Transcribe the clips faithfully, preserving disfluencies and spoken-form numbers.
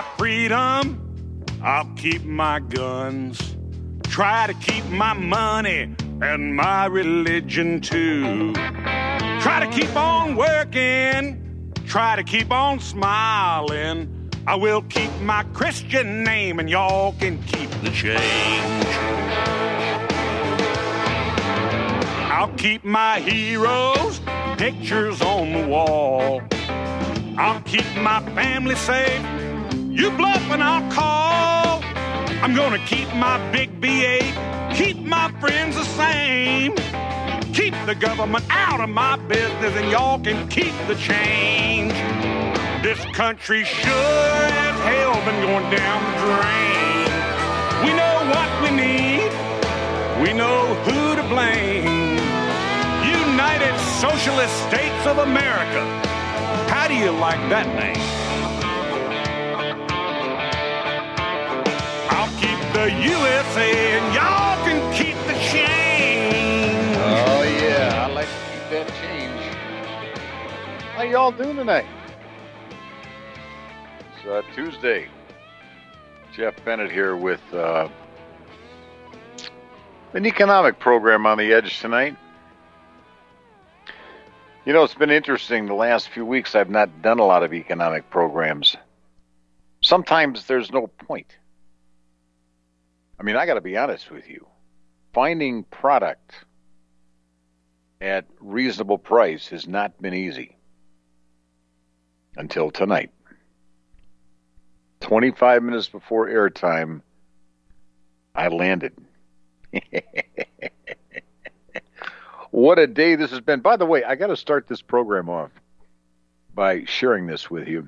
my freedom, I'll keep my guns. Try to keep my money and my religion too. Try to keep on working, try to keep on smiling. I will keep my Christian name and y'all can keep the change. I'll keep my heroes' pictures on the wall. I'll keep my family safe. You bluff and I'll call. I'm gonna keep my big B eight, keep my friends the same. Keep the government out of my business and y'all can keep the change. This country sure as hell been going down the drain. We know what we need, we know who to blame. United Socialist States of America. How do you like that name? I'll keep the U S A and y'all can keep the change. Oh, yeah, I like to keep that change. How y'all doing tonight? It's uh, Tuesday. Jeff Bennett here with uh, an economic program on the edge tonight. You know, it's been interesting. The last few weeks, I've not done a lot of economic programs. Sometimes there's no point. I mean, I got to be honest with you. Finding product at reasonable price has not been easy until tonight. twenty-five minutes before airtime, I landed. What a day this has been. By the way, I got to start this program off by sharing this with you.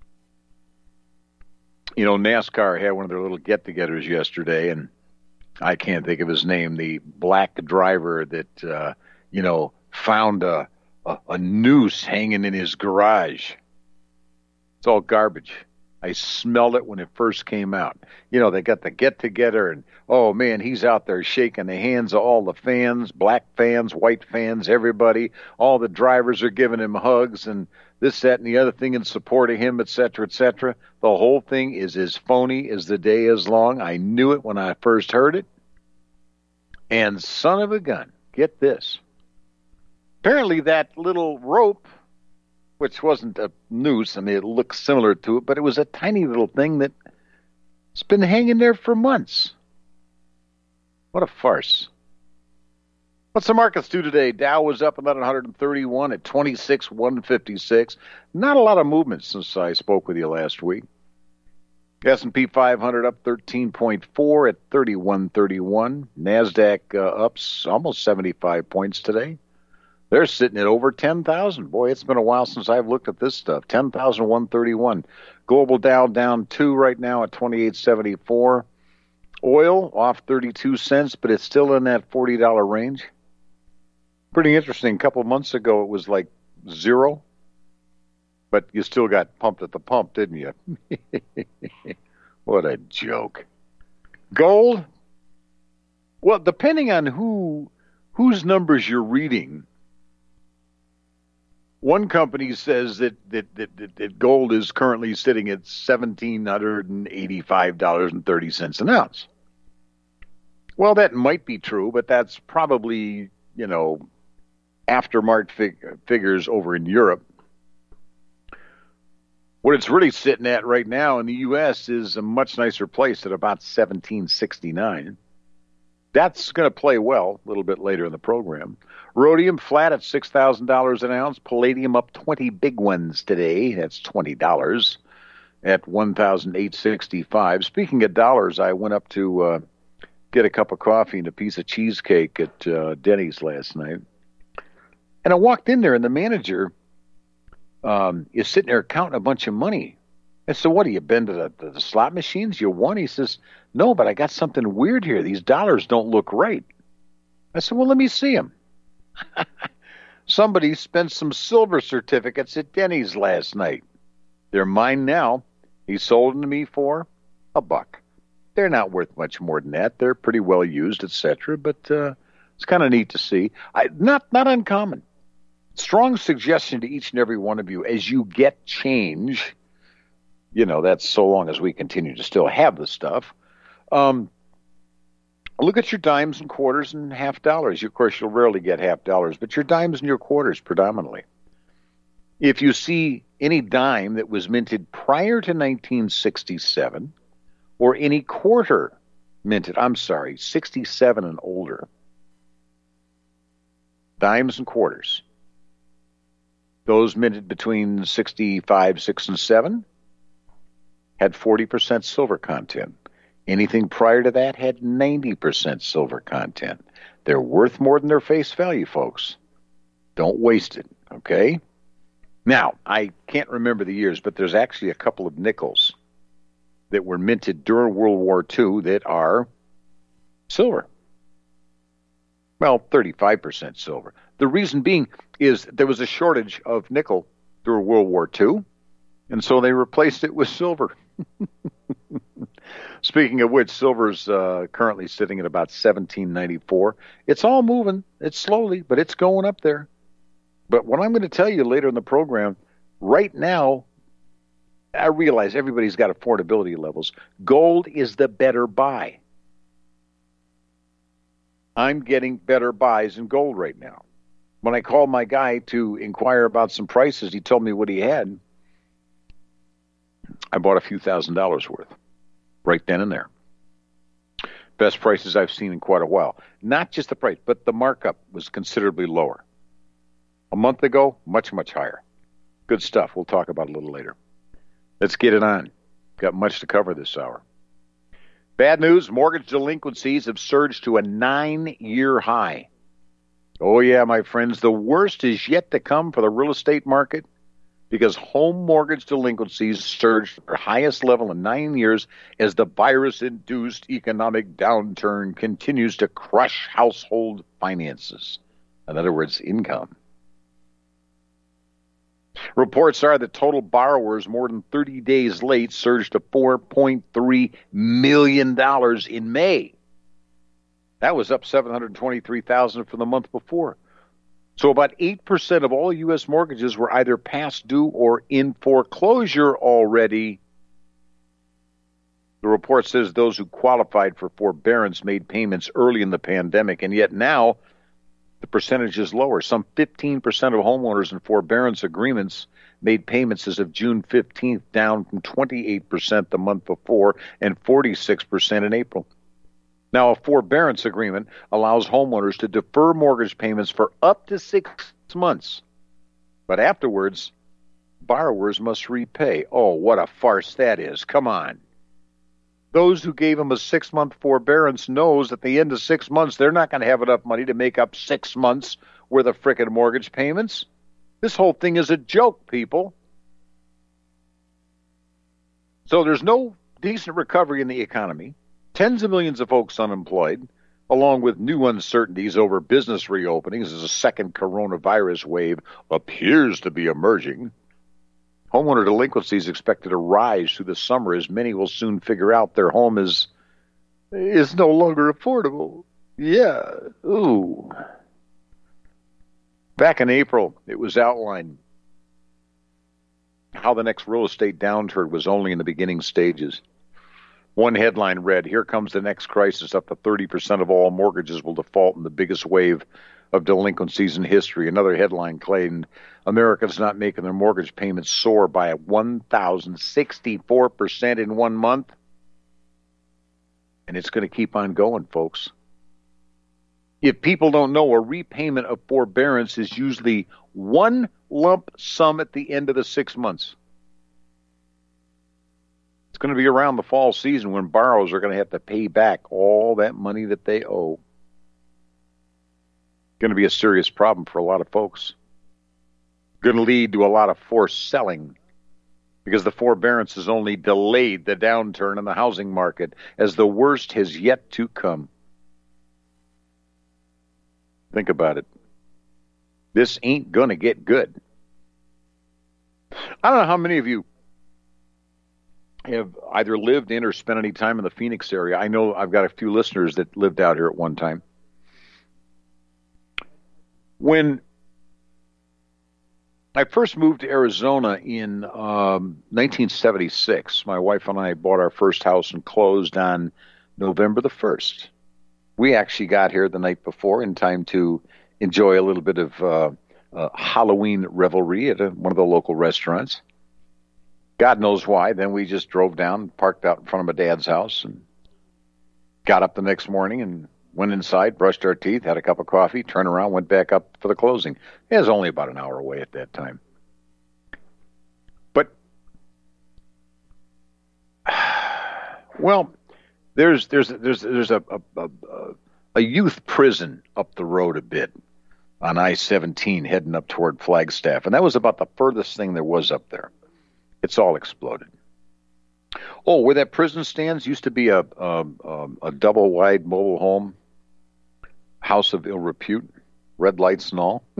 You know, NASCAR had one of their little get-togethers yesterday, and I can't think of his name, the black driver that, uh, you know, found a, a, a noose hanging in his garage. It's all garbage. I smelled it when it first came out. You know, they got the get-together, and, oh, man, he's out there shaking the hands of all the fans, black fans, white fans, everybody. All the drivers are giving him hugs and this, that, and the other thing in support of him, et cetera, et cetera. The whole thing is as phony as the day is long. I knew it when I first heard it. And son of a gun, get this. Apparently that little rope, which wasn't a noose, I mean, it looked similar to it, but it was a tiny little thing that's been hanging there for months. What a farce. What's the markets do today? Dow was up eleven thirty-one at twenty-six one fifty-six. Not a lot of movement since I spoke with you last week. S and P five hundred up thirteen point four at thirty-one thirty-one. NASDAQ uh, up almost seventy-five points today. They're sitting at over ten thousand. Boy, it's been a while since I've looked at this stuff. ten thousand one hundred thirty-one. Global Dow down two right now at twenty-eight seventy-four. Oil off thirty-two cents, but it's still in that forty dollars range. Pretty interesting. A couple of months ago, it was like zero. But you still got pumped at the pump, didn't you? What a joke. Gold? Well, depending on who whose numbers you're reading, one company says that, that, that, that, that gold is currently sitting at one thousand seven hundred eighty-five dollars and thirty cents an ounce. Well, that might be true, but that's probably, you know, aftermarket fig- figures over in Europe. What it's really sitting at right now in the U S is a much nicer place at about seventeen sixty-nine. That's going to play well a little bit later in the program. Rhodium flat at six thousand dollars an ounce. Palladium up twenty big ones today. That's twenty dollars at one thousand eight hundred sixty-five. Speaking of dollars, I went up to uh, get a cup of coffee and a piece of cheesecake at uh, Denny's last night. And I walked in there, and the manager um, is sitting there counting a bunch of money. I said, what, have you been to the, the, the slot machines? You won? He says, no, but I got something weird here. These dollars don't look right. I said, well, let me see them. Somebody spent some silver certificates at Denny's last night. They're mine now. He sold them to me for a buck. They're not worth much more than that. They're pretty well used, et cetera. But uh, it's kind of neat to see. I, not not uncommon. Strong suggestion to each and every one of you: as you get change, you know, that's so long as we continue to still have the stuff. Um, look at your dimes and quarters and half dollars. Of course, you'll rarely get half dollars, but your dimes and your quarters predominantly. If you see any dime that was minted prior to nineteen sixty-seven, or any quarter minted, I'm sorry, sixty-seven and older, dimes and quarters, those minted between sixty-five, six, and seven had forty percent silver content. Anything prior to that had ninety percent silver content. They're worth more than their face value, folks. Don't waste it, okay? Now, I can't remember the years, but there's actually a couple of nickels that were minted during World War Two that are silver. Well, thirty-five percent silver. The reason being is there was a shortage of nickel during World War Two, and so they replaced it with silver. Speaking of which, silver's uh, currently sitting at about seventeen ninety-four. It's all moving. It's slowly, but it's going up there. But what I'm going to tell you later in the program, right now, I realize everybody's got affordability levels. Gold is the better buy. I'm getting better buys in gold right now. When I called my guy to inquire about some prices, he told me what he had. I bought a few thousand dollars worth right then and there. Best prices I've seen in quite a while. Not just the price, but the markup was considerably lower. A month ago, much, much higher. Good stuff. We'll talk about it a little later. Let's get it on. Got much to cover this hour. Bad news, mortgage delinquencies have surged to a nine-year high. Oh, yeah, my friends, the worst is yet to come for the real estate market because home mortgage delinquencies surged to their highest level in nine years as the virus-induced economic downturn continues to crush household finances. In other words, income. Reports are that total borrowers more than thirty days late surged to four point three million dollars in May. That was up seven hundred twenty-three thousand from the month before. So about eight percent of all U S mortgages were either past due or in foreclosure already. The report says those who qualified for forbearance made payments early in the pandemic, and yet now the percentage is lower. Some fifteen percent of homeowners in forbearance agreements made payments as of June fifteenth, down from twenty-eight percent the month before and forty-six percent in April. Now, a forbearance agreement allows homeowners to defer mortgage payments for up to six months. But afterwards, borrowers must repay. Oh, what a farce that is. Come on. Those who gave them a six-month forbearance knows at the end of six months, they're not going to have enough money to make up six months worth of frickin' mortgage payments. This whole thing is a joke, people. So there's no decent recovery in the economy. Tens of millions of folks unemployed, along with new uncertainties over business reopenings as a second coronavirus wave appears to be emerging. Homeowner delinquency is expected to rise through the summer as many will soon figure out their home is is no longer affordable. Yeah. Ooh. Back in April, it was outlined how the next real estate downturn was only in the beginning stages. One headline read, "Here comes the next crisis. Up to thirty percent of all mortgages will default in the biggest wave of delinquencies in history." Another headline claimed, "Americans not making their mortgage payments soar by one thousand sixty-four percent in one month." And it's going to keep on going, folks. If people don't know, a repayment of forbearance is usually one lump sum at the end of the six months. It's going to be around the fall season when borrowers are going to have to pay back all that money that they owe. Going to be a serious problem for a lot of folks. Going to lead to a lot of forced selling because the forbearance has only delayed the downturn in the housing market as the worst has yet to come. Think about it. This ain't going to get good. I don't know how many of you have either lived in or spent any time in the Phoenix area. I know I've got a few listeners that lived out here at one time. When I first moved to Arizona in um, nineteen seventy-six. My wife and I bought our first house and closed on November the first. We actually got here the night before in time to enjoy a little bit of uh, uh, Halloween revelry at a, one of the local restaurants. God knows why. Then we just drove down, parked out in front of my dad's house, and got up the next morning and went inside, brushed our teeth, had a cup of coffee, turned around, went back up for the closing. It was only about an hour away at that time. But, well, there's there's there's there's a a, a, a youth prison up the road a bit on I seventeen heading up toward Flagstaff, and that was about the furthest thing there was up there. It's all exploded. Oh, where that prison stands used to be a a, a double-wide mobile home, house of ill repute, red lights and all.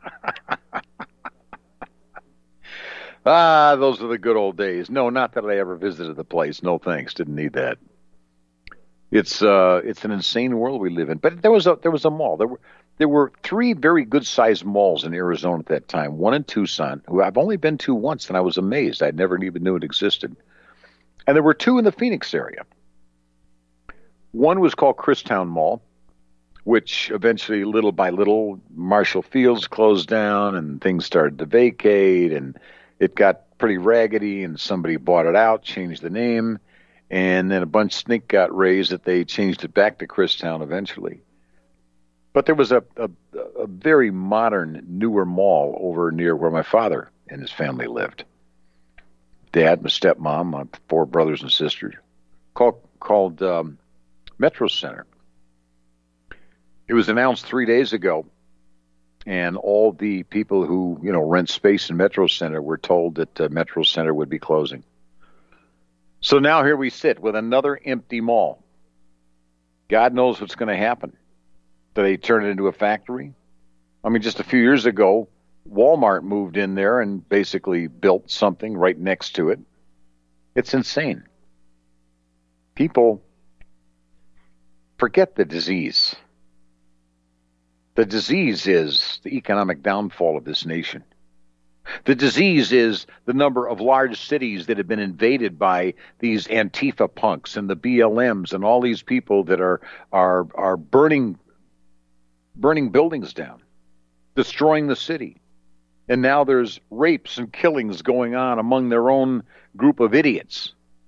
Ah, those are the good old days. No, not that I ever visited the place. No thanks. Didn't need that. It's uh, it's an insane world we live in. But there was a there was a mall. There were there were three very good sized malls in Arizona at that time. One in Tucson, who I've only been to once, and I was amazed. I never even knew it existed. And there were two in the Phoenix area. One was called Christown Mall, which eventually, little by little, Marshall Fields closed down and things started to vacate, and it got pretty raggedy, and somebody bought it out, changed the name, and then a bunch of stink got raised that they changed it back to Christown eventually. But there was a, a, a very modern, newer mall over near where my father and his family lived. Dad, my stepmom, my four brothers and sisters, called, called um, Metro Center. It was announced three days ago, and all the people who, you know, rent space in Metro Center were told that uh, Metro Center would be closing. So now here we sit with another empty mall. God knows what's going to happen. Do they turn it into a factory? I mean, just a few years ago, Walmart moved in there and basically built something right next to it. It's insane. People forget the disease. The disease is the economic downfall of this nation. The disease is the number of large cities that have been invaded by these Antifa punks and the B L Ms and all these people that are are are burning burning buildings down, destroying the city. And now there's rapes and killings going on among their own group of idiots.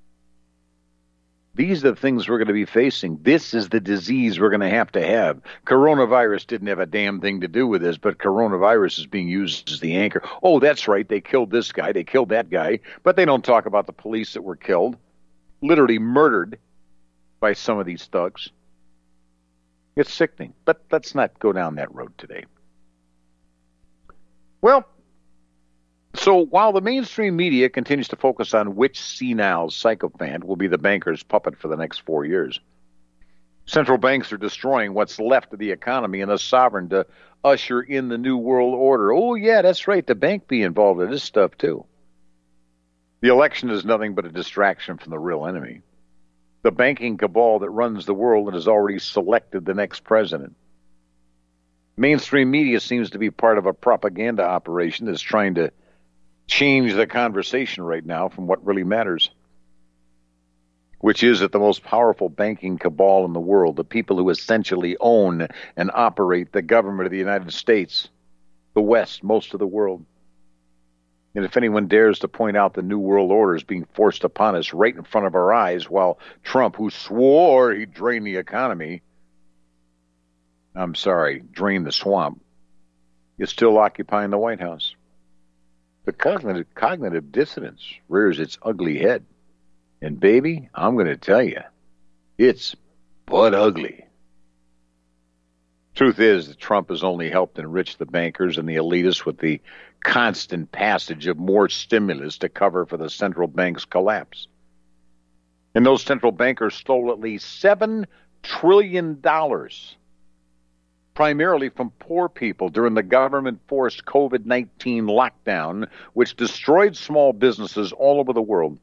These are the things we're going to be facing. This is the disease we're going to have to have. Coronavirus didn't have a damn thing to do with this, but coronavirus is being used as the anchor. Oh, that's right. They killed this guy. They killed that guy. But they don't talk about the police that were killed, literally murdered by some of these thugs. It's sickening. But let's not go down that road today. Well, so while the mainstream media continues to focus on which senile sycophant will be the banker's puppet for the next four years, central banks are destroying what's left of the economy and the sovereign to usher in the new world order. Oh, yeah, that's right. The bank be involved in this stuff, too. The election is nothing but a distraction from the real enemy. The banking cabal that runs the world and has already selected the next president. Mainstream media seems to be part of a propaganda operation that's trying to change the conversation right now from what really matters, which is that the most powerful banking cabal in the world, the people who essentially own and operate the government of the United States, the West, most of the world. And if anyone dares to point out the New World Order is being forced upon us right in front of our eyes, while Trump, who swore he'd drain the economy, I'm sorry, drain the swamp, is still occupying the White House. The cognitive, cognitive dissonance rears its ugly head. And baby, I'm going to tell you, it's butt ugly. Truth is that Trump has only helped enrich the bankers and the elitists with the constant passage of more stimulus to cover for the central bank's collapse. And those central bankers stole at least seven trillion dollars, primarily from poor people during the government-forced COVID nineteen lockdown, which destroyed small businesses all over the world.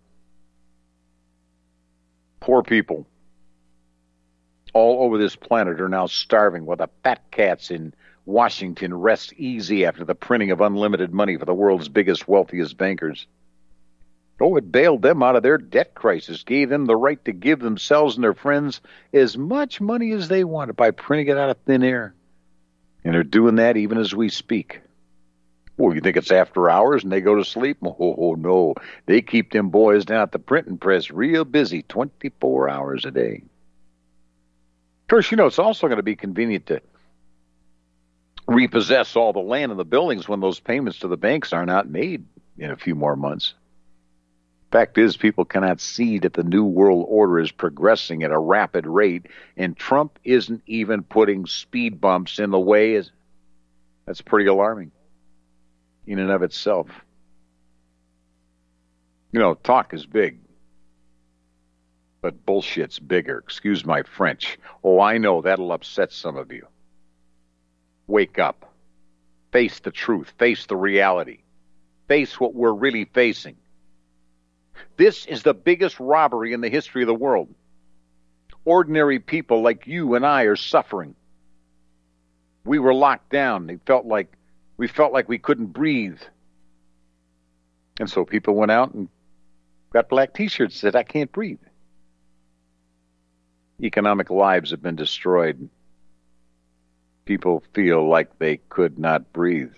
Poor people all over this planet are now starving while the fat cats in Washington rests easy after the printing of unlimited money for the world's biggest, wealthiest bankers. Oh, it bailed them out of their debt crisis, gave them the right to give themselves and their friends as much money as they wanted by printing it out of thin air. And they're doing that even as we speak. Well, you think it's after hours and they go to sleep? Oh, no. They keep them boys down at the printing press real busy twenty-four hours a day. Of course, you know, it's also going to be convenient to repossess all the land and the buildings when those payments to the banks are not made in a few more months. Fact is, people cannot see that the New World Order is progressing at a rapid rate, and Trump isn't even putting speed bumps in the way. That's pretty alarming in and of itself. You know, talk is big, but bullshit's bigger. Excuse my French. Oh, I know that'll upset some of you. Wake up. Face the truth. Face the reality. Face what we're really facing. This is the biggest robbery in the history of the world. Ordinary people like you and I are suffering. We were locked down. They felt like we felt like we couldn't breathe. And so people went out and got black t-shirts that said, I can't breathe. Economic lives have been destroyed. People feel like they could not breathe.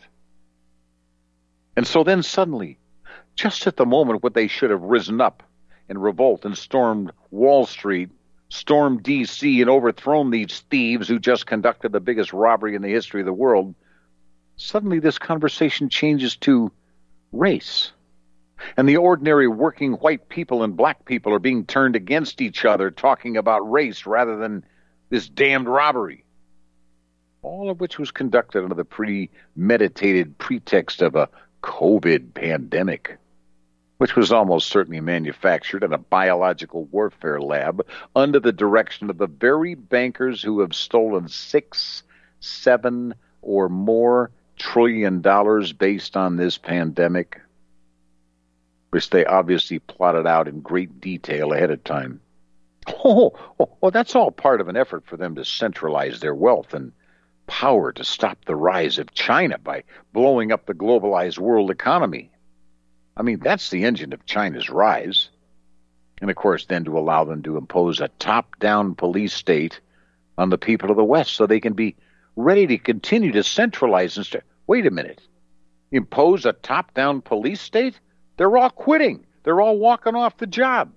And so then suddenly, just at the moment when they should have risen up in revolt and stormed Wall Street, stormed D C and overthrown these thieves who just conducted the biggest robbery in the history of the world, suddenly this conversation changes to race. And the ordinary working white people and black people are being turned against each other, talking about race rather than this damned robbery. All of which was conducted under the premeditated pretext of a COVID pandemic, which was almost certainly manufactured in a biological warfare lab under the direction of the very bankers who have stolen six, seven, or more trillion dollars based on this pandemic, which they obviously plotted out in great detail ahead of time. Oh, oh, oh, that's all part of an effort for them to centralize their wealth and power to stop the rise of China by blowing up the globalized world economy. I mean, that's the engine of China's rise. And, of course, then to allow them to impose a top-down police state on the people of the West so they can be ready to continue to centralize and start. Wait a minute. Impose a top-down police state? They're all quitting. They're all walking off the job.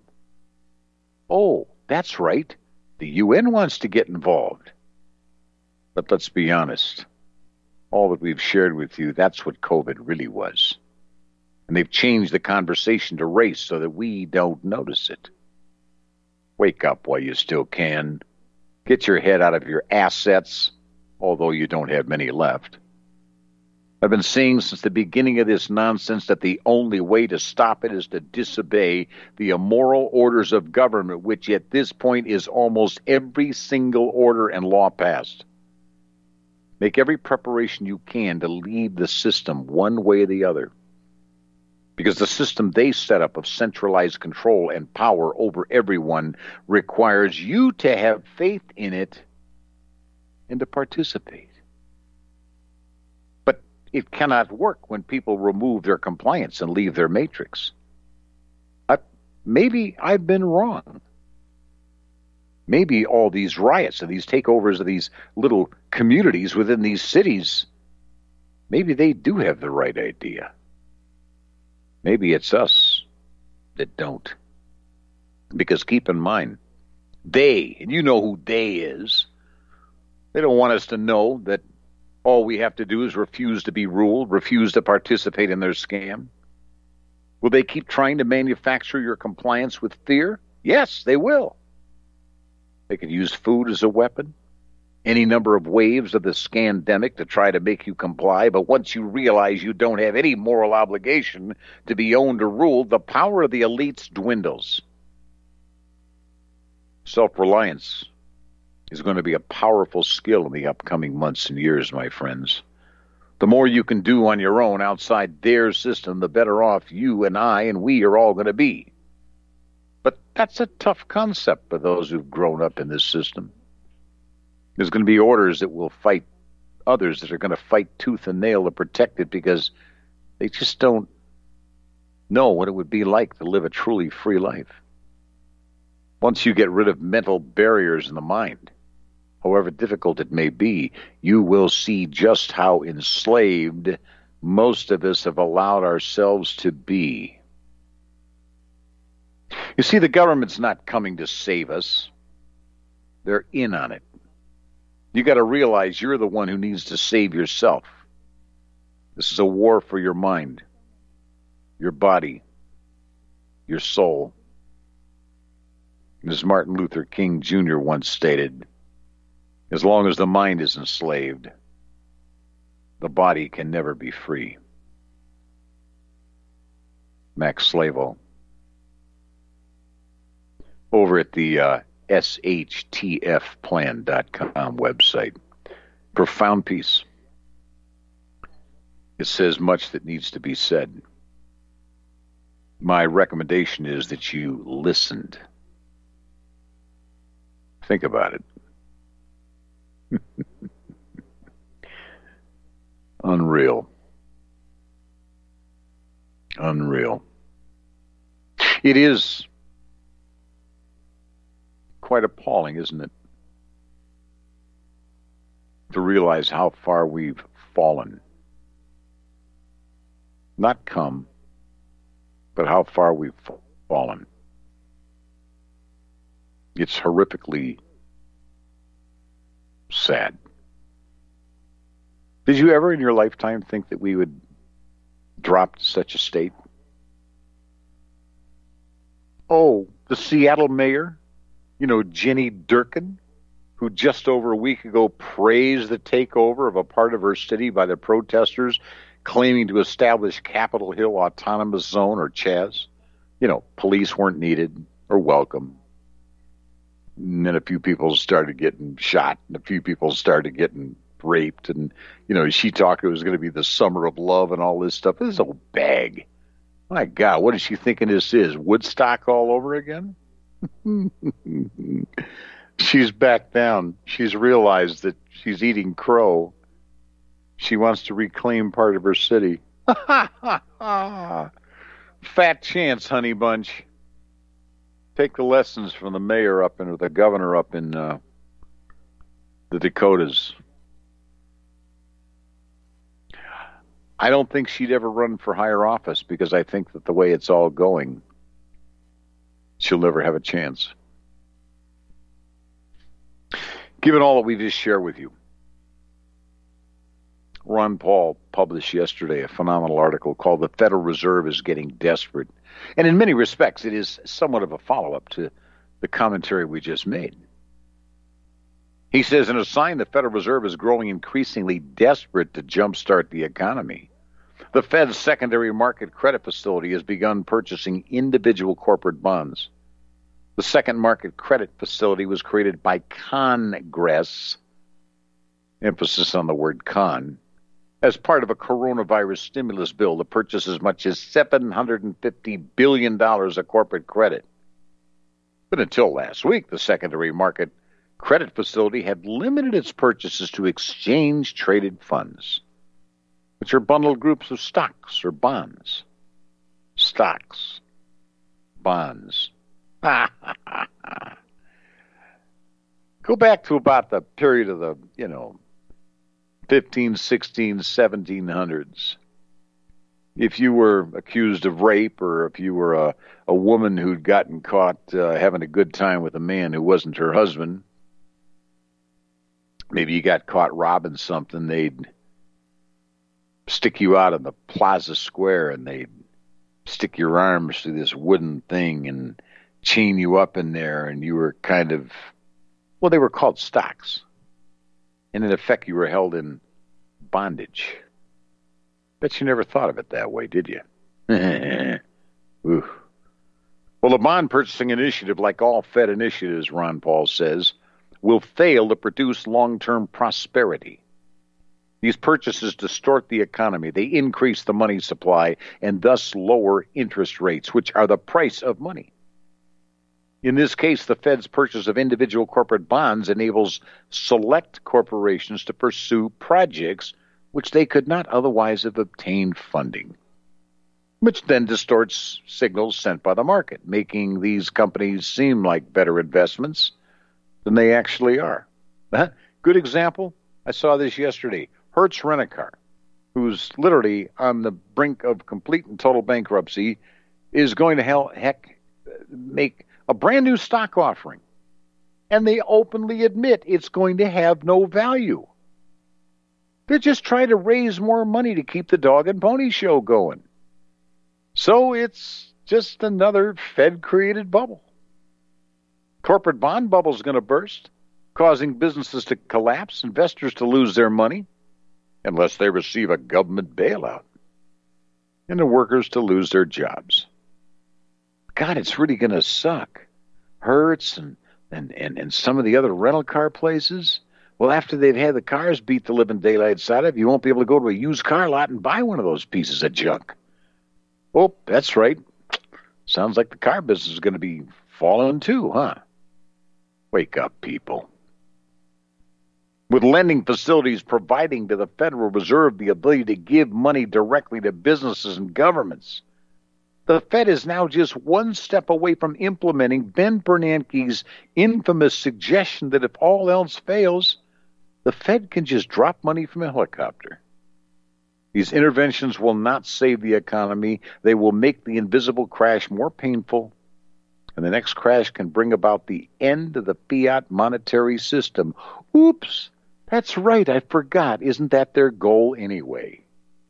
Oh, that's right. The U N wants to get involved. But let's be honest. All that we've shared with you, that's what COVID really was. And they've changed the conversation to race so that we don't notice it. Wake up while you still can. Get your head out of your assets, although you don't have many left. I've been saying since the beginning of this nonsense that the only way to stop it is to disobey the immoral orders of government, which at this point is almost every single order and law passed. Make every preparation you can to leave the system one way or the other. Because the system they set up of centralized control and power over everyone requires you to have faith in it and to participate. But it cannot work when people remove their compliance and leave their matrix. I, maybe I've been wrong. Maybe all these riots and these takeovers of these little communities within these cities, maybe they do have the right idea. Maybe it's us that don't. Because keep in mind, they, and you know who they is, they don't want us to know that all we have to do is refuse to be ruled, refuse to participate in their scam. Will they keep trying to manufacture your compliance with fear? Yes, they will. They could use food as a weapon, any number of waves of the scandemic to try to make you comply, but once you realize you don't have any moral obligation to be owned or ruled, the power of the elites dwindles. Self-reliance is going to be a powerful skill in the upcoming months and years, my friends. The more you can do on your own outside their system, the better off you and I and we are all going to be. But that's a tough concept for those who've grown up in this system. There's going to be orders that will fight others that are going to fight tooth and nail to protect it because they just don't know what it would be like to live a truly free life. Once you get rid of mental barriers in the mind, however difficult it may be, you will see just how enslaved most of us have allowed ourselves to be. You see, the government's not coming to save us. They're in on it. You got to realize you're the one who needs to save yourself. This is a war for your mind, your body, your soul. As Martin Luther King Junior once stated, as long as the mind is enslaved, the body can never be free. Max Slavo. Over at the uh, S H T F plan dot com website. Profound piece. It says much that needs to be said. My recommendation is that you listened. Think about it. Unreal. Unreal. It is quite appalling, isn't it? To realize how far we've fallen. Not come, but how far we've fallen. It's horrifically sad. Did you ever in your lifetime think that we would drop to such a state? Oh, the Seattle mayor, you know, Jenny Durkin, who just over a week ago praised the takeover of a part of her city by the protesters claiming to establish Capitol Hill Autonomous Zone, or Chaz. You know, police weren't needed or welcome. And then a few people started getting shot, and a few people started getting raped, and, you know, she talked it was going to be the summer of love and all this stuff. This is a bag. My God, what is she thinking this is? Woodstock all over again? She's back down. She's realized that she's eating crow. She wants to reclaim part of her city. Fat chance, honey bunch. Take the lessons from the mayor up in, or the governor up in uh, the Dakotas. I don't think she'd ever run for higher office because I think that the way it's all going, she'll never have a chance. Given all that we just shared with you, Ron Paul published yesterday a phenomenal article called "The Federal Reserve is Getting Desperate." And in many respects, it is somewhat of a follow-up to the commentary we just made. He says, in a sign the Federal Reserve is growing increasingly desperate to jumpstart the economy, the Fed's secondary market credit facility has begun purchasing individual corporate bonds. The second market credit facility was created by Congress, emphasis on the word con, as part of a coronavirus stimulus bill to purchase as much as seven hundred fifty billion dollars of corporate credit. But until last week, the secondary market credit facility had limited its purchases to exchange-traded funds, which are bundled groups of stocks or bonds. Stocks. Bonds. Go back to about the period of the, you know, fifteen, sixteen, seventeen hundreds. If you were accused of rape, or if you were a, a woman who'd gotten caught uh, having a good time with a man who wasn't her husband, maybe you got caught robbing something, they'd stick you out in the plaza square and they'd stick your arms through this wooden thing and chain you up in there, and you were kind of, well, they were called stocks. And in effect, you were held in bondage. Bet you never thought of it that way, did you? Ooh. Well, a bond purchasing initiative, like all Fed initiatives, Ron Paul says, will fail to produce long-term prosperity. These purchases distort the economy. They increase the money supply and thus lower interest rates, which are the price of money. In this case, the Fed's purchase of individual corporate bonds enables select corporations to pursue projects which they could not otherwise have obtained funding, which then distorts signals sent by the market, making these companies seem like better investments than they actually are. Huh? Good example, I saw this yesterday. Hertz Rent-A-Car, who's literally on the brink of complete and total bankruptcy, is going to hell, heck make a brand new stock offering. And they openly admit it's going to have no value. They're just trying to raise more money to keep the dog and pony show going. So it's just another Fed-created bubble. Corporate bond bubble is going to burst, causing businesses to collapse, investors to lose their money, unless they receive a government bailout, and the workers to lose their jobs. God, it's really going to suck. Hertz and, and, and, and some of the other rental car places, well, after they've had the cars beat the living daylights out of, you won't be able to go to a used car lot and buy one of those pieces of junk. Oh, that's right. Sounds like the car business is going to be falling too, huh? Wake up, people. With lending facilities providing to the Federal Reserve the ability to give money directly to businesses and governments, the Fed is now just one step away from implementing Ben Bernanke's infamous suggestion that if all else fails, the Fed can just drop money from a helicopter. These interventions will not save the economy. They will make the invisible crash more painful, and the next crash can bring about the end of the fiat monetary system. Oops, that's right, I forgot. Isn't that their goal anyway?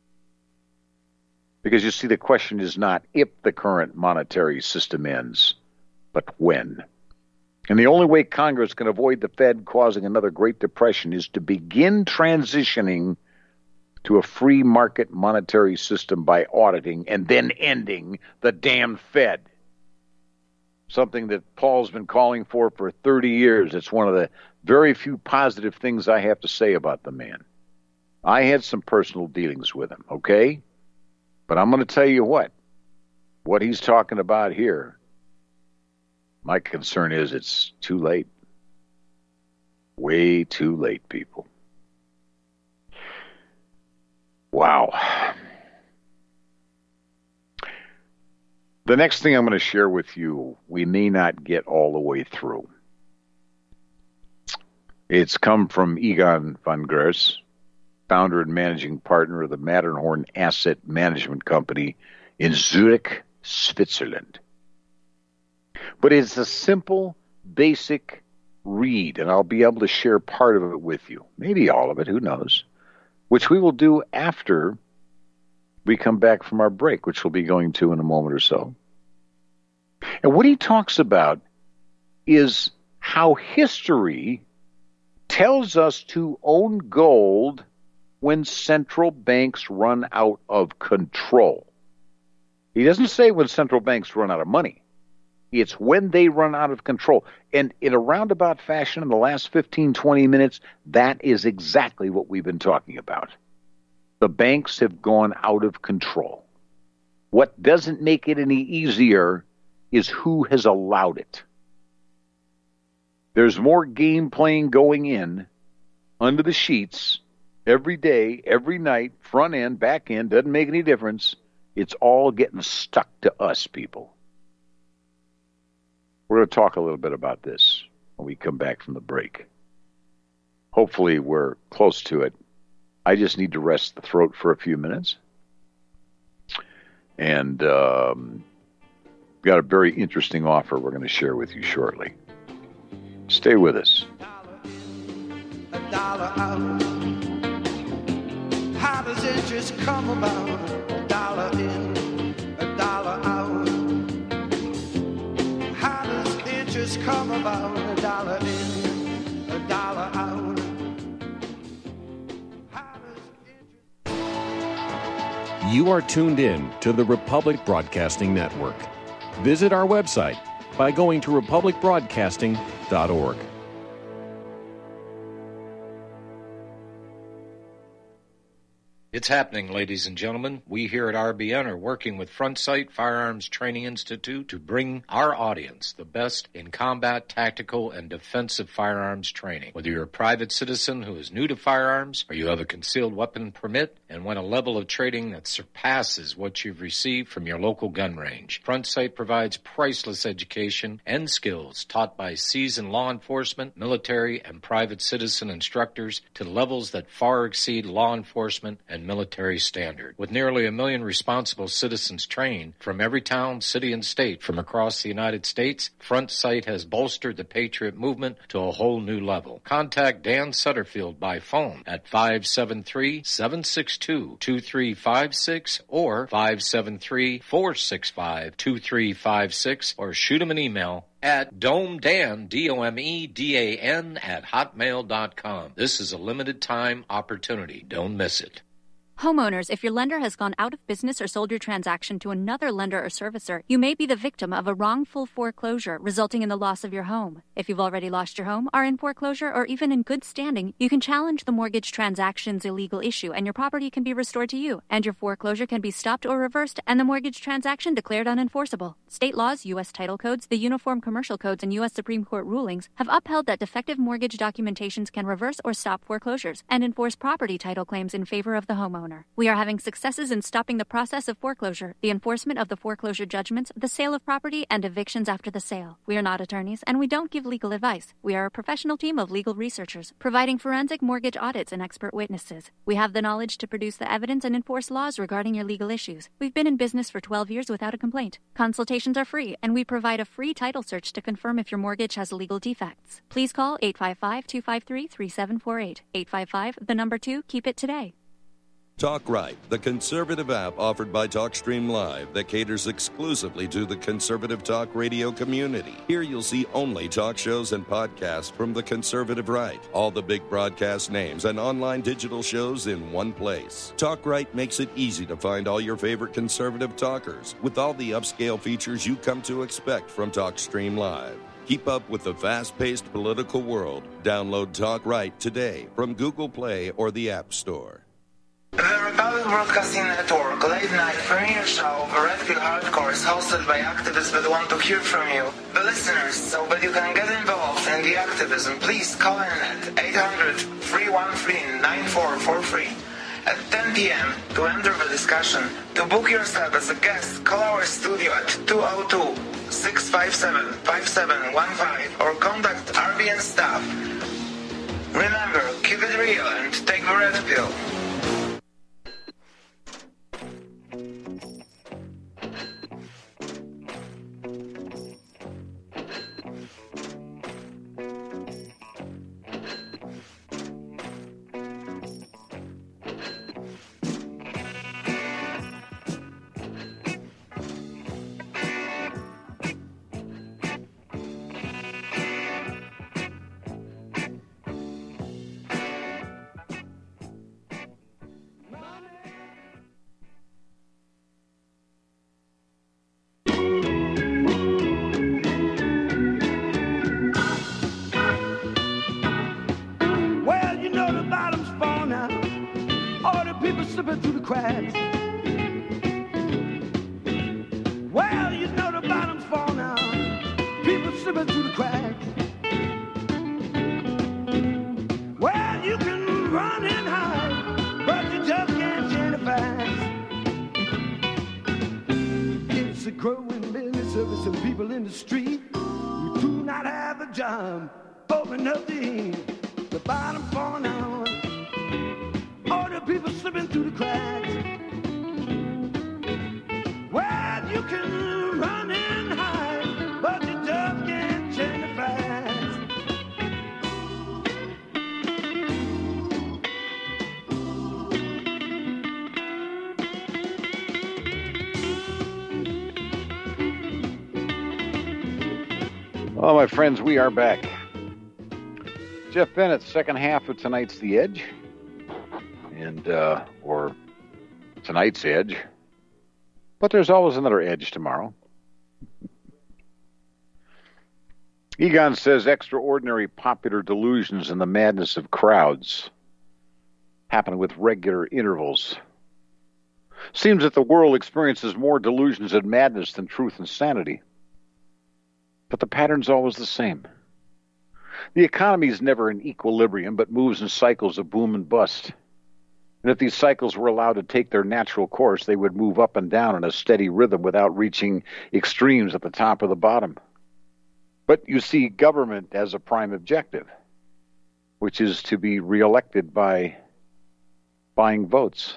Because you see, the question is not if the current monetary system ends, but when. And the only way Congress can avoid the Fed causing another Great Depression is to begin transitioning to a free market monetary system by auditing and then ending the damn Fed. Something that Paul's been calling for for thirty years. It's one of the very few positive things I have to say about the man. I had some personal dealings with him, okay? But I'm going to tell you what, what he's talking about here, my concern is it's too late. Way too late, people. Wow. The next thing I'm going to share with you, we may not get all the way through. It's come from Egon von Gers, founder and managing partner of the Matterhorn Asset Management Company in Zurich, Switzerland. But it's a simple, basic read, and I'll be able to share part of it with you. Maybe all of it, who knows? Which we will do after we come back from our break, which we'll be going to in a moment or so. And what he talks about is how history tells us to own gold when central banks run out of control. He doesn't say when central banks run out of money. It's when they run out of control. And in a roundabout fashion, in the last fifteen, twenty minutes, that is exactly what we've been talking about. The banks have gone out of control. What doesn't make it any easier is who has allowed it. There's more game playing going in under the sheets every day, every night, front end, back end, doesn't make any difference. It's all getting stuck to us, people. We're going to talk a little bit about this when we come back from the break. Hopefully we're close to it. I just need to rest the throat for a few minutes. And um, got a very interesting offer we're going to share with you shortly. Stay with us. A dollar out. How does it just come about? A dollar in, a dollar out. How does it just come about? A dollar in, a dollar out. How does it just... You are tuned in to the Republic Broadcasting Network. Visit our website by going to republic broadcasting dot org. It's happening, ladies and gentlemen. We here at R B N are working with Front Sight Firearms Training Institute to bring our audience the best in combat, tactical, and defensive firearms training. Whether you're a private citizen who is new to firearms or you have a concealed weapon permit and want a level of training that surpasses what you've received from your local gun range, Front Sight provides priceless education and skills taught by seasoned law enforcement, military, and private citizen instructors to levels that far exceed law enforcement and military standard. With nearly a million responsible citizens trained from every town, city, and state from across the United States, Front Sight has bolstered the Patriot movement to a whole new level. Contact Dan Sutterfield by phone at five seven three, seven six two, two three five six or five seven three, four six five, two three five six or shoot him an email at domedan, D O M E D A N, at hotmail dot com. This is a limited time opportunity. Don't miss it. Homeowners, if your lender has gone out of business or sold your transaction to another lender or servicer, you may be the victim of a wrongful foreclosure, resulting in the loss of your home. If you've already lost your home, are in foreclosure, or even in good standing, you can challenge the mortgage transaction's illegal issue, and your property can be restored to you, and your foreclosure can be stopped or reversed, and the mortgage transaction declared unenforceable. State laws, U S title codes, the Uniform Commercial Codes, and U S Supreme Court rulings have upheld that defective mortgage documentations can reverse or stop foreclosures and enforce property title claims in favor of the homeowner. We are having successes in stopping the process of foreclosure, the enforcement of the foreclosure judgments, the sale of property, and evictions after the sale. We are not attorneys, and we don't give legal advice. We are a professional team of legal researchers, providing forensic mortgage audits and expert witnesses. We have the knowledge to produce the evidence and enforce laws regarding your legal issues. We've been in business for twelve years without a complaint. Consultations are free, and we provide a free title search to confirm if your mortgage has legal defects. Please call eight five five, two five three, three seven four eight. eight five five, the number two, keep it today. Talk Right, the conservative app offered by TalkStream Live that caters exclusively to the conservative talk radio community. Here you'll see only talk shows and podcasts from the conservative right. All the big broadcast names and online digital shows in one place. Talk Right makes it easy to find all your favorite conservative talkers with all the upscale features you come to expect from TalkStream Live. Keep up with the fast-paced political world. Download Talk Right today from Google Play or the App Store. The Republic Broadcasting Network late night premiere show of Red Pill Hardcore is hosted by activists that want to hear from you, the listeners. So that you can get involved in the activism, please call in at eight hundred, three one three, nine four four three at ten p.m. to enter the discussion. To book yourself as a guest, call our studio at two oh two, six five seven, five seven one five or contact R B N staff. Remember, keep it real and take the Red Pill. Slipping through the cracks. Well, you know the bottom's fall now. People slipping through the cracks. Well, you can run and hide, but you just can't change the facts. It's a growing business service of people in the street who do not have a job, hoping nothing. The bottom falling out. All the people slipping through the cracks. Well, you can run and hide, but you just can't change the facts. Well, my friends, we are back. Jeff Bennett, second half of tonight's The Edge. And, uh, or tonight's Edge. But there's always another Edge tomorrow. Egon says, extraordinary popular delusions and the madness of crowds. happen with regular intervals. Seems that the world experiences more delusions and madness than truth and sanity. But the pattern's always the same. The economy is never in equilibrium, but moves in cycles of boom and bust. And if these cycles were allowed to take their natural course, they would move up and down in a steady rhythm without reaching extremes at the top or the bottom. But you see government as a prime objective, which is to be reelected by buying votes.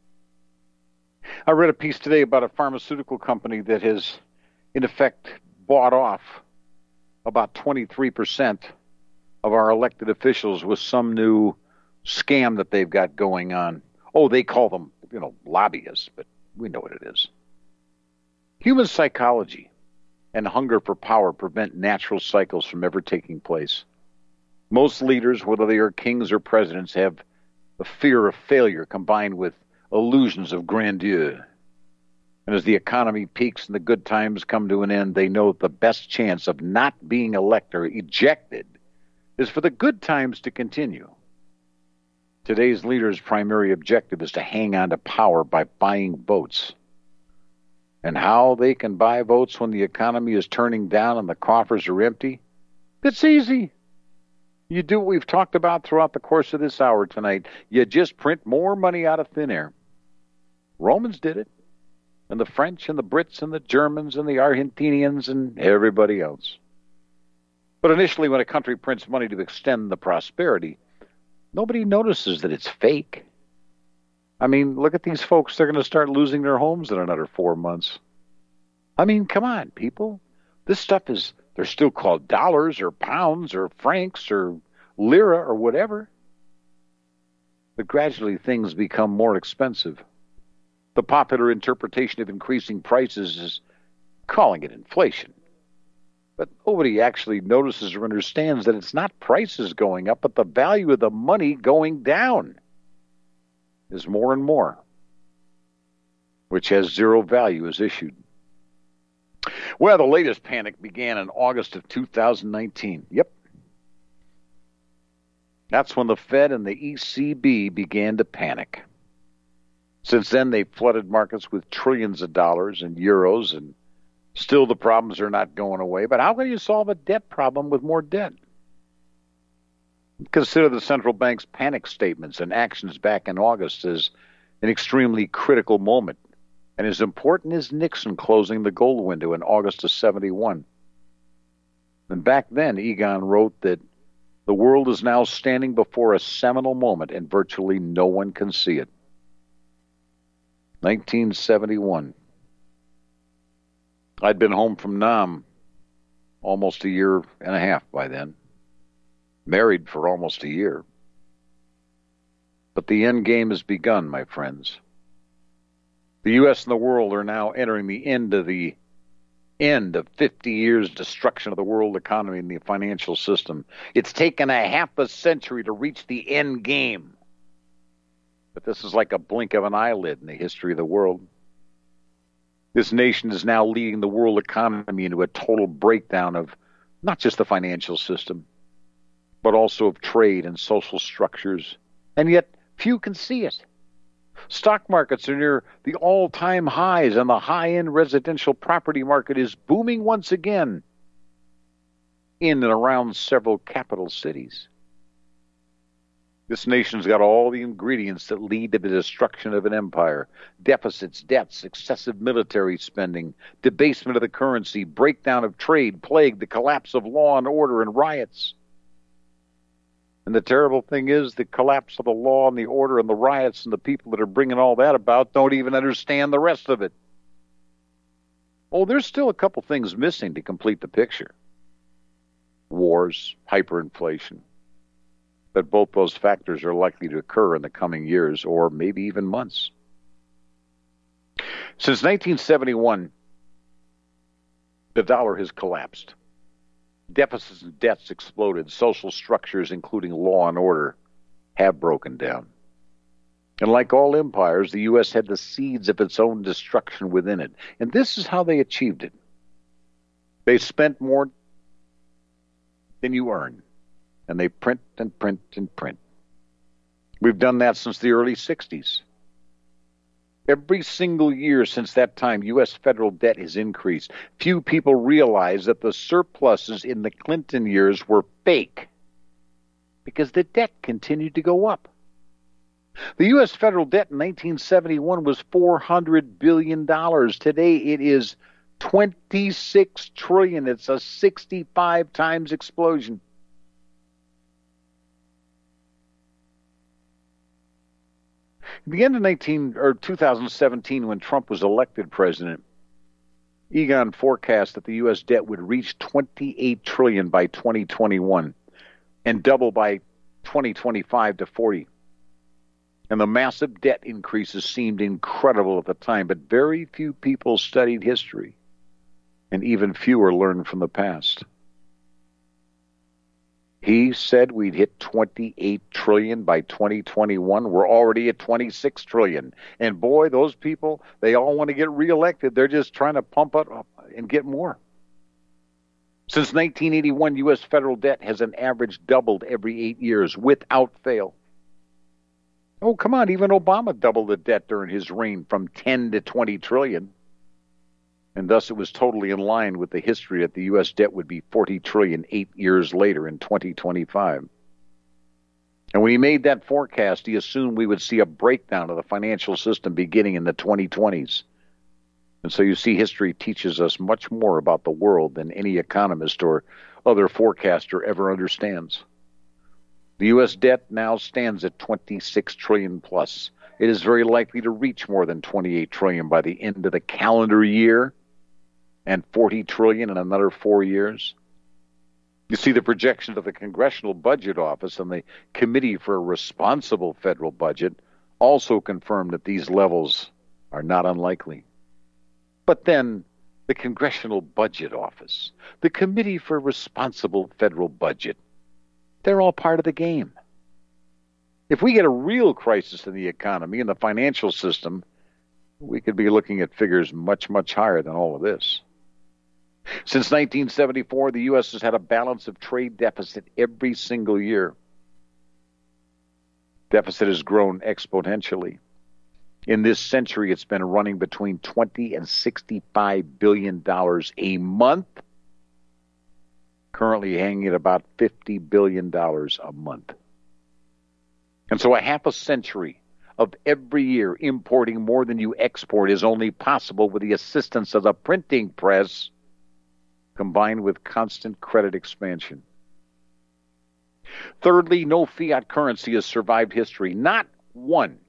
I read a piece today about a pharmaceutical company that has, in effect, bought off about twenty-three percent of our elected officials with some new scam that they've got going on. Oh, they call them, you know, lobbyists, but we know what it is. Human psychology and hunger for power prevent natural cycles from ever taking place. Most leaders, whether they are kings or presidents, have a fear of failure combined with illusions of grandeur. And as the economy peaks and the good times come to an end, they know the best chance of not being elected or ejected is for the good times to continue. Today's leaders' primary objective is to hang on to power by buying votes. And how they can buy votes when the economy is turning down and the coffers are empty? It's easy. You do what we've talked about throughout the course of this hour tonight. You just print more money out of thin air. Romans did it, and the French and the Brits and the Germans and the Argentinians and everybody else. But initially, when a country prints money to extend the prosperity, nobody notices that it's fake. I mean, look at these folks. They're going to start losing their homes in another four months. I mean, come on, people. This stuff is, they're still called dollars or pounds or francs or lira or whatever. But gradually, things become more expensive. The popular interpretation of increasing prices is calling it inflation. But nobody actually notices or understands that it's not prices going up, but the value of the money going down is more and more, which has zero value is issued. Well, the latest panic began in August of two thousand nineteen. Yep. That's when the Fed and the E C B began to panic. Since then, they've flooded markets with trillions of dollars and euros, and still the problems are not going away. But how can you solve a debt problem with more debt? Consider the central bank's panic statements and actions back in August as an extremely critical moment, and as important as Nixon closing the gold window in August of seventy-one. And back then, Egon wrote that the world is now standing before a seminal moment, and virtually no one can see it. nineteen seventy-one. I'd been home from Nam almost a year and a half by then. Married for almost a year. But the end game has begun, my friends. The U S and the world are now entering the end of the end of fifty years' destruction of the world economy and the financial system. It's taken a half a century to reach the end game. But this is like a blink of an eyelid in the history of the world. This nation is now leading the world economy into a total breakdown of not just the financial system, but also of trade and social structures. And yet, few can see it. Stock markets are near the all-time highs, and the high-end residential property market is booming once again in and around several capital cities. This nation's got all the ingredients that lead to the destruction of an empire. Deficits, debts, excessive military spending, debasement of the currency, breakdown of trade, plague, the collapse of law and order, and riots. And the terrible thing is the collapse of the law and the order and the riots and the people that are bringing all that about don't even understand the rest of it. Oh, there's still a couple things missing to complete the picture. Wars, hyperinflation. But both those factors are likely to occur in the coming years or maybe even months. Since nineteen seventy-one, the dollar has collapsed. Deficits and debts exploded. Social structures, including law and order, have broken down. And like all empires, the U S had the seeds of its own destruction within it. And this is how they achieved it. They spent more than you earn. And they print and print and print. We've done that since the early sixties. Every single year since that time, U S federal debt has increased. Few people realize that the surpluses in the Clinton years were fake because the debt continued to go up. The U S federal debt in nineteen seventy-one was four hundred billion dollars. Today it is twenty-six trillion dollars. It's a sixty-five times explosion. At the end of nineteen or two thousand seventeen, when Trump was elected president, Egon forecast that the U S debt would reach twenty-eight trillion dollars by twenty twenty-one and double by twenty twenty-five to forty. And the massive debt increases seemed incredible at the time, but very few people studied history, and even fewer learned from the past. He said we'd hit twenty-eight trillion dollars by twenty twenty-one. We're already at twenty-six trillion dollars. And boy, those people, they all want to get reelected. They're just trying to pump it up and get more. Since nineteen eighty-one, U S federal debt has an average doubled every eight years without fail. Oh, come on, even Obama doubled the debt during his reign from ten to twenty trillion. And thus it was totally in line with the history that the U S debt would be forty trillion eight years later in twenty twenty-five. And when he made that forecast, he assumed we would see a breakdown of the financial system beginning in the twenty twenties. And so you see, history teaches us much more about the world than any economist or other forecaster ever understands. The U S debt now stands at twenty-six trillion plus. It is very likely to reach more than twenty-eight trillion by the end of the calendar year, and forty trillion in another four years. You see, the projections of the Congressional Budget Office and the Committee for a Responsible Federal Budget also confirm that these levels are not unlikely. But then, the Congressional Budget Office, the Committee for a Responsible Federal Budget, they're all part of the game. If we get a real crisis in the economy and the financial system, we could be looking at figures much, much higher than all of this. Since nineteen seventy-four, the U S has had a balance of trade deficit every single year. Deficit has grown exponentially. In this century, it's been running between twenty and sixty-five billion dollars a month, currently hanging at about fifty billion dollars a month. And so a half a century of every year importing more than you export is only possible with the assistance of the printing press, combined with constant credit expansion. Thirdly, no fiat currency has survived history, not one.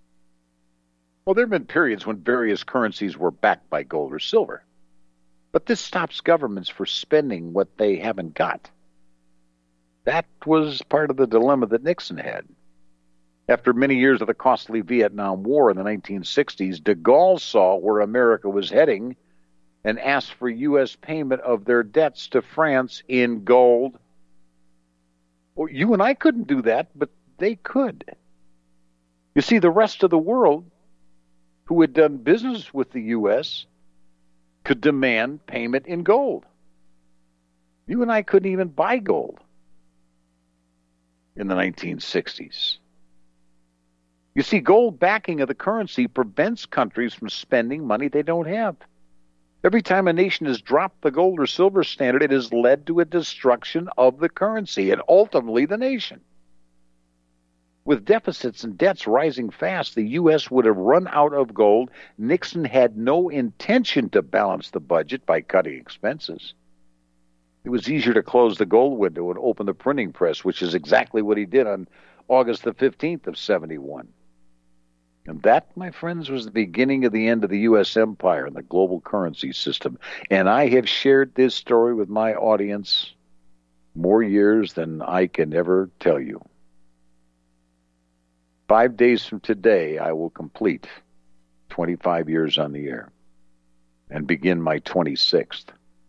Well, there have been periods when various currencies were backed by gold or silver, but this stops governments from spending what they haven't got. That was part of the dilemma that Nixon had. After many years of the costly Vietnam War in the nineteen sixties, de Gaulle saw where America was heading and asked for U S payment of their debts to France in gold. Well, you and I couldn't do that, but they could. You see, the rest of the world who had done business with the U S could demand payment in gold. You and I couldn't even buy gold in the nineteen sixties. You see, gold backing of the currency prevents countries from spending money they don't have. Every time a nation has dropped the gold or silver standard, it has led to a destruction of the currency and ultimately the nation. With deficits and debts rising fast, the U S would have run out of gold. Nixon had no intention to balance the budget by cutting expenses. It was easier to close the gold window and open the printing press, which is exactly what he did on August the fifteenth of seventy-one. And that, my friends, was the beginning of the end of the U S empire and the global currency system. And I have shared this story with my audience more years than I can ever tell you. Five days from today, I will complete twenty-five years on the air and begin my twenty-sixth.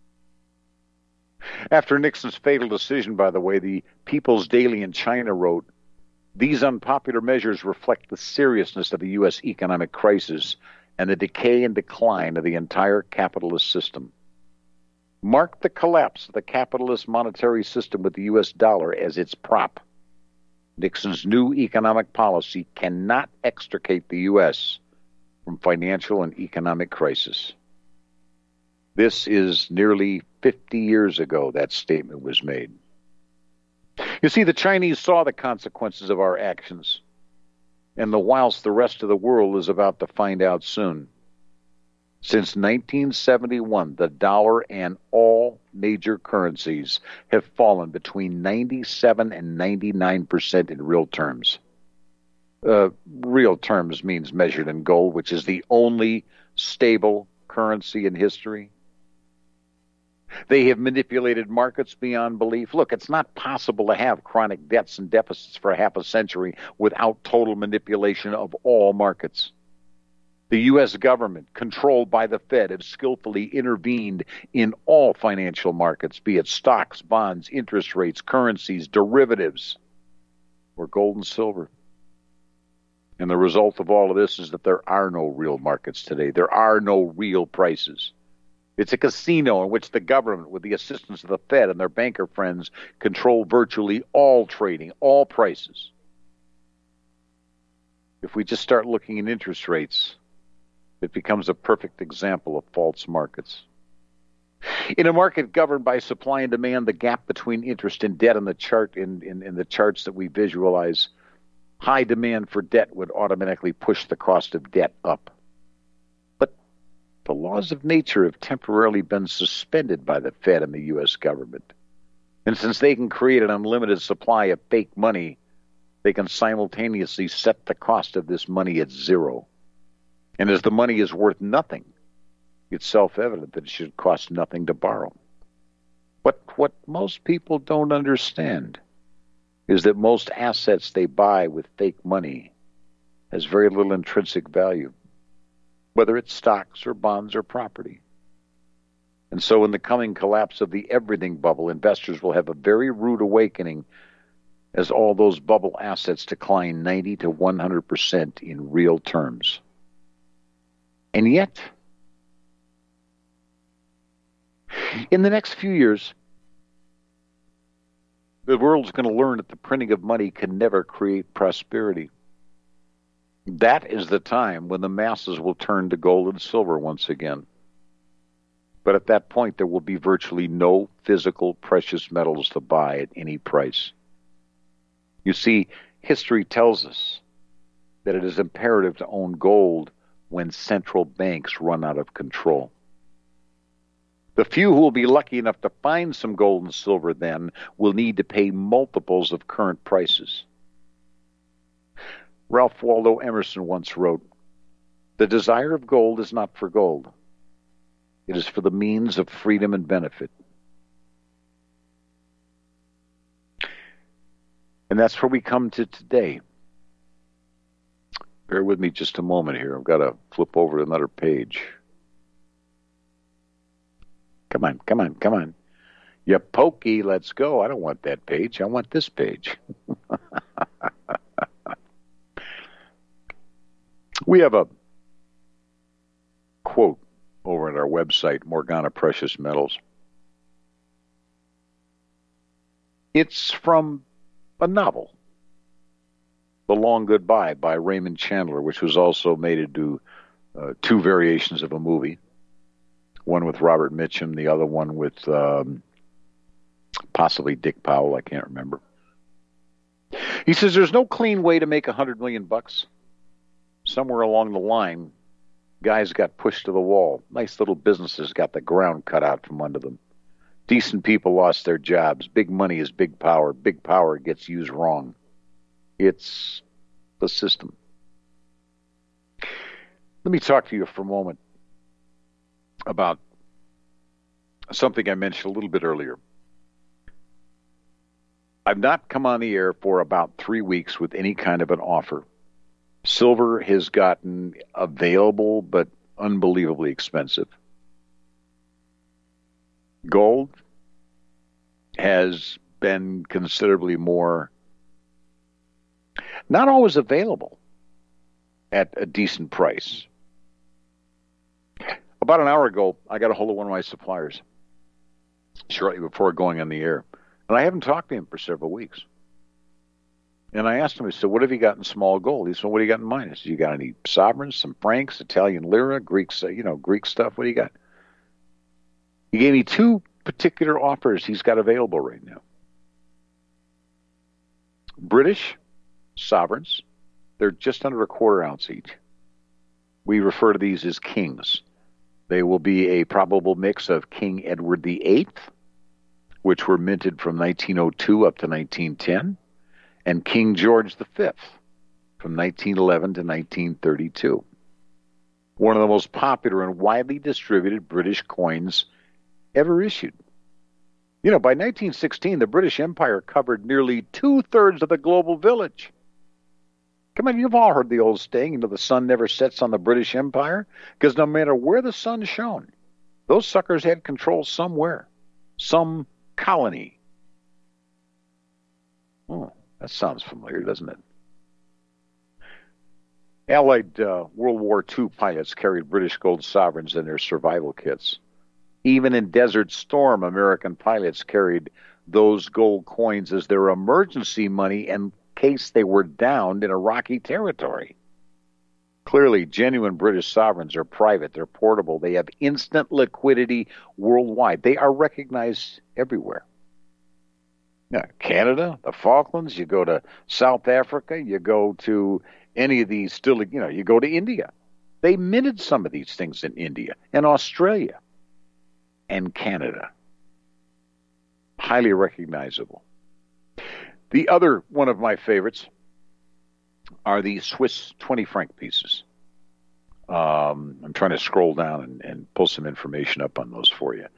After Nixon's fatal decision, by the way, the People's Daily in China wrote, "These unpopular measures reflect the seriousness of the U S economic crisis and the decay and decline of the entire capitalist system. Mark the collapse of the capitalist monetary system with the U S dollar as its prop. Nixon's new economic policy cannot extricate the U S from financial and economic crisis. This is nearly fifty years ago that statement was made. You see, the Chinese saw the consequences of our actions, and the whilst the rest of the world is about to find out soon. Since nineteen seventy-one, the dollar and all major currencies have fallen between ninety-seven and ninety-nine percent in real terms. Uh, real terms means measured in gold, which is the only stable currency in history. They have manipulated markets beyond belief. Look, it's not possible to have chronic debts and deficits for half a century without total manipulation of all markets. The U S government, controlled by the Fed, have skillfully intervened in all financial markets, be it stocks, bonds, interest rates, currencies, derivatives, or gold and silver. And the result of all of this is that there are no real markets today. There are no real prices. It's a casino in which the government, with the assistance of the Fed and their banker friends, control virtually all trading, all prices. If we just start looking at interest rates, it becomes a perfect example of false markets. In a market governed by supply and demand, the gap between interest and debt in the chart in, in, in the charts that we visualize, high demand for debt would automatically push the cost of debt up. But the laws of nature have temporarily been suspended by the Fed and the U S government. And since they can create an unlimited supply of fake money, they can simultaneously set the cost of this money at zero. And as the money is worth nothing, it's self-evident that it should cost nothing to borrow. But what most people don't understand is that most assets they buy with fake money has very little intrinsic value, whether it's stocks or bonds or property. And so in the coming collapse of the everything bubble, investors will have a very rude awakening as all those bubble assets decline ninety to one hundred percent in real terms. And yet, in the next few years, the world's going to learn that the printing of money can never create prosperity. That is the time when the masses will turn to gold and silver once again. But at that point, there will be virtually no physical precious metals to buy at any price. You see, history tells us that it is imperative to own gold when central banks run out of control. The few who will be lucky enough to find some gold and silver then will need to pay multiples of current prices. Ralph Waldo Emerson once wrote, "The desire of gold is not for gold. It is for the means of freedom and benefit." And that's where we come to today. Bear with me just a moment here. I've got to flip over to another page. Come on, come on, come on. You pokey, let's go. I don't want that page. I want this page. We have a quote over at our website, Morgana Precious Metals. It's from a novel, The Long Goodbye by Raymond Chandler, which was also made into uh, two variations of a movie. One with Robert Mitchum, the other one with um, possibly Dick Powell, I can't remember. He says there's no clean way to make a hundred million bucks. Somewhere along the line, guys got pushed to the wall. Nice little businesses got the ground cut out from under them. Decent people lost their jobs. Big money is big power. Big power gets used wrong. It's the system. Let me talk to you for a moment about something I mentioned a little bit earlier. I've not come on the air for about three weeks with any kind of an offer. Silver has gotten available, but unbelievably expensive. Gold has been considerably more, not always available at a decent price. About an hour ago, I got a hold of one of my suppliers shortly before going on the air, and I haven't talked to him for several weeks. And I asked him, I said, what have you got in small gold? He said, what do you got in mine? I said, you got any sovereigns, some francs, Italian lira, Greek, you know, Greek stuff? What do you got? He gave me two particular offers he's got available right now. British sovereigns, they're just under a quarter ounce each. We refer to these as kings. They will be a probable mix of King Edward the Eighth, which were minted from nineteen oh two up to nineteen ten, and King George the Fifth from nineteen eleven to nineteen thirty-two. One of the most popular and widely distributed British coins ever issued. You know, by nineteen sixteen, the British Empire covered nearly two-thirds of the global village. Come on, you've all heard the old saying, you know, the sun never sets on the British Empire, because no matter where the sun shone, those suckers had control somewhere, some colony. Oh, that sounds familiar, doesn't it? Allied uh, World War Two pilots carried British gold sovereigns in their survival kits. Even in Desert Storm, American pilots carried those gold coins as their emergency money in case they were downed in a rocky territory. Clearly, genuine British sovereigns are private, they're portable, they have instant liquidity worldwide. They are recognized everywhere. Now, Canada, the Falklands, you go to South Africa, you go to any of these still, you know, you go to India. They minted some of these things in India and Australia and Canada. Highly recognizable. The other one of my favorites are the Swiss twenty franc pieces. Um, I'm trying to scroll down and, and pull some information up on those for you.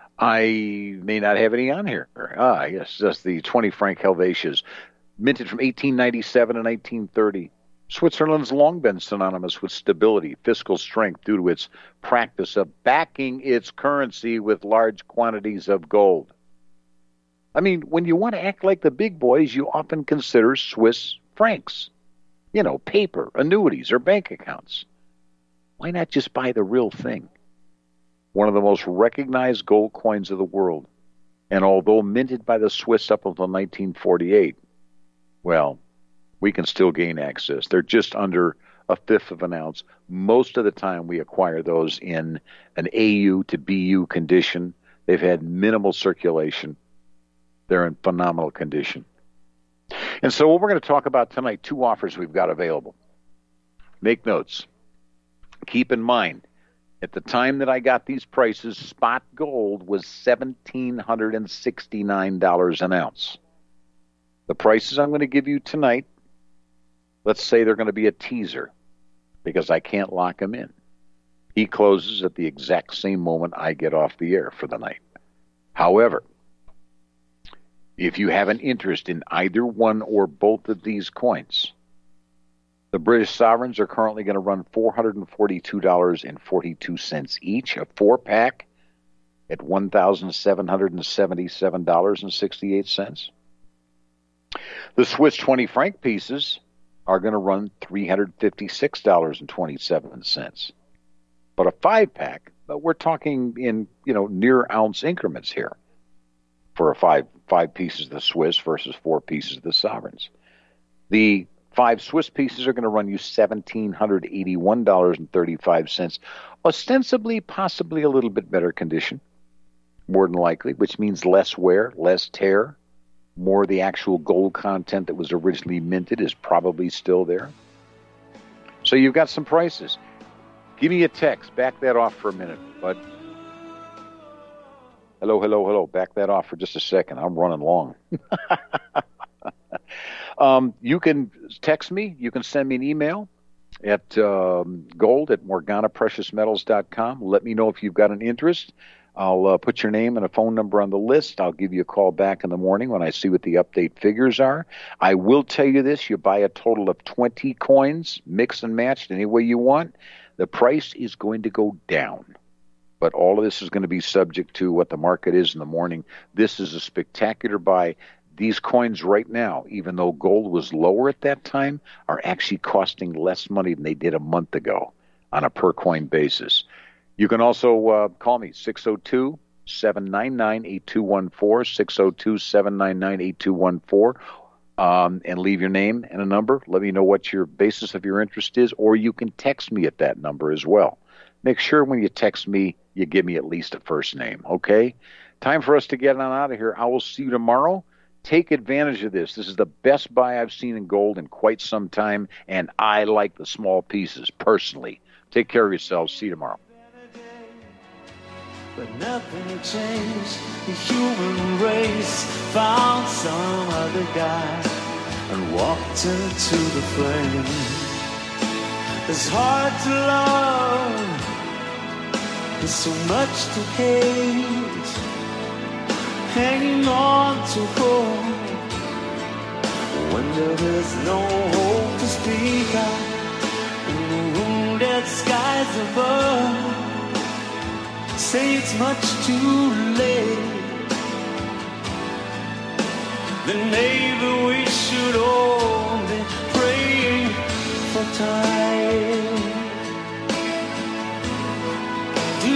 I may not have any on here. Ah, yes, that's the twenty franc Helvetias, minted from eighteen ninety-seven to nineteen thirty. Switzerland's long been synonymous with stability, fiscal strength due to its practice of backing its currency with large quantities of gold. I mean, when you want to act like the big boys, you often consider Swiss francs. You know, paper, annuities, or bank accounts. Why not just buy the real thing? One of the most recognized gold coins of the world. And although minted by the Swiss up until nineteen forty-eight, well, we can still gain access. They're just under a fifth of an ounce. Most of the time we acquire those in an A U to B U condition. They've had minimal circulation. They're in phenomenal condition. And so what we're going to talk about tonight, two offers we've got available. Make notes. Keep in mind, at the time that I got these prices, spot gold was one thousand seven hundred sixty-nine dollars an ounce. The prices I'm going to give you tonight, let's say they're going to be a teaser, because I can't lock them in. He closes at the exact same moment I get off the air for the night. However, if you have an interest in either one or both of these coins, the British sovereigns are currently going to run four hundred forty-two dollars and forty-two cents each, a four-pack at one thousand seven hundred seventy-seven dollars and sixty-eight cents. The Swiss twenty franc pieces are going to run three hundred fifty-six dollars and twenty-seven cents. But a five-pack, but we're talking in, you know, near ounce increments here for a five five pieces of the Swiss versus four pieces of the sovereigns. The five Swiss pieces are going to run you one thousand seven hundred eighty-one dollars and thirty-five cents, ostensibly, possibly a little bit better condition, more than likely, which means less wear, less tear, more of the actual gold content that was originally minted is probably still there. So you've got some prices. Give me a text. Back that off for a minute, bud. Hello, hello, hello. Back that off for just a second. I'm running long. um, you can text me. You can send me an email at um, gold at morgana precious metals dot com. Let me know if you've got an interest. I'll uh, put your name and a phone number on the list. I'll give you a call back in the morning when I see what the update figures are. I will tell you this. You buy a total of twenty coins, mix and matched any way you want. The price is going to go down. But all of this is going to be subject to what the market is in the morning. This is a spectacular buy. These coins right now, even though gold was lower at that time, are actually costing less money than they did a month ago on a per-coin basis. You can also uh, call me, six oh two, seven nine nine, eight two one four, six oh two, seven nine nine, eight two one four. um, and leave your name and a number. Let me know what your basis of your interest is, or you can text me at that number as well. Make sure when you text me, you give me at least a first name, okay? Time for us to get on out of here. I will see you tomorrow. Take advantage of this. This is the best buy I've seen in gold in quite some time, and I like the small pieces personally. Take care of yourselves. See you tomorrow. But nothing changed. The human race found some other guy and walked into the flame. It's hard to love. There's so much to hate. Hanging on to hope when there is no hope to speak out in the wounded skies above. Say it's much too late. Then maybe we should all be praying for time. Do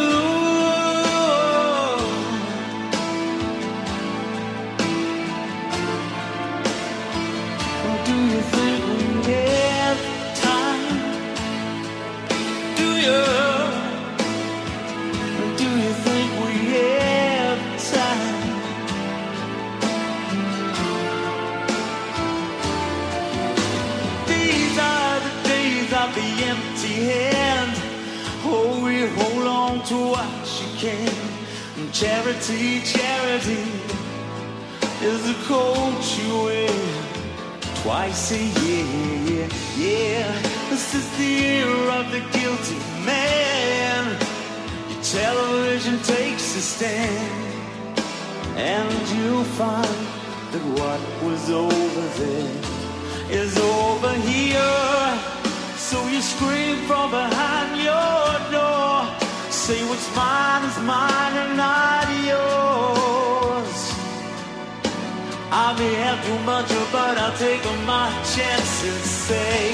to what you can. Charity, charity is the coat you wear twice a year. Yeah, this is the year of the guilty man. Your television takes a stand, and you'll find that what was over there is over here. So you scream from behind your door. Say what's mine is mine and not yours. I may have too much, but I'll take my chances. Say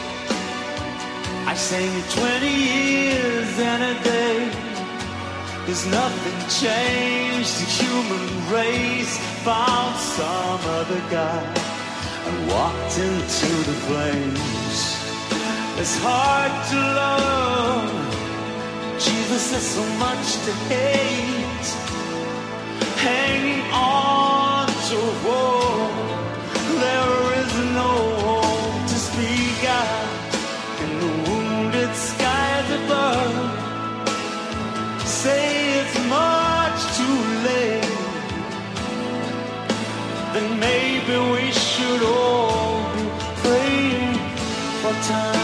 I sang it twenty years and a day. There's nothing changed. The human race found some other guy and walked into the flames. It's hard to love. Jesus has so much to hate. Hanging on to hope. There is no hope to speak out in the wounded skies above. Say it's much too late. Then maybe we should all be praying for time.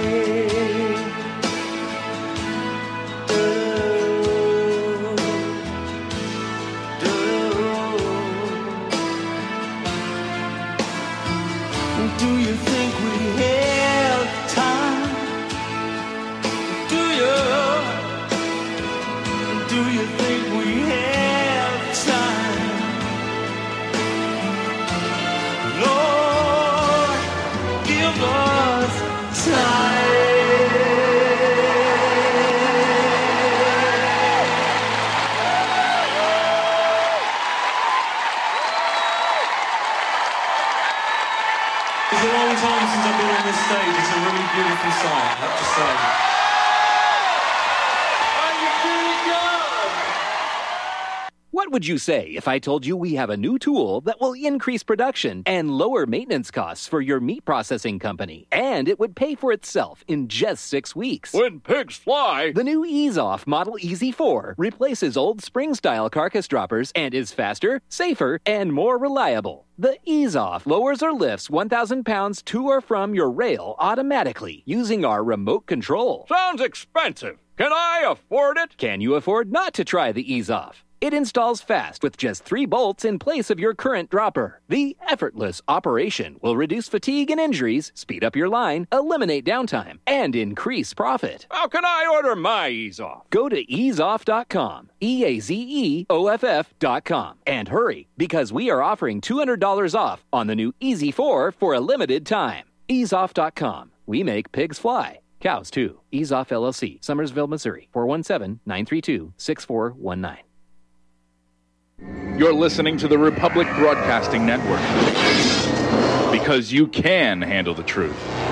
Do you think we have time? Do you? Do you think we have time? Lord, give us time. It's a long time since I've been on this stage. It's a really beautiful sight, I have to say. What would you say if I told you we have a new tool that will increase production and lower maintenance costs for your meat processing company? And it would pay for itself in just six weeks. When pigs fly! The new Ease Off Model E Z four replaces old spring-style carcass droppers and is faster, safer, and more reliable. The Ease Off lowers or lifts one thousand pounds to or from your rail automatically using our remote control. Sounds expensive. Can I afford it? Can you afford not to try the Ease Off? It installs fast with just three bolts in place of your current dropper. The effortless operation will reduce fatigue and injuries, speed up your line, eliminate downtime, and increase profit. How can I order my Ease Off? Go to ease off dot com, E A Z E O F F dot com, and hurry, because we are offering two hundred dollars off on the new E Z four for a limited time. ease off dot com. We make pigs fly. Cows, too. Ease Off L L C, Summersville, Missouri, four one seven, nine three two, six four one nine. You're listening to the Republic Broadcasting Network. because you can handle the truth.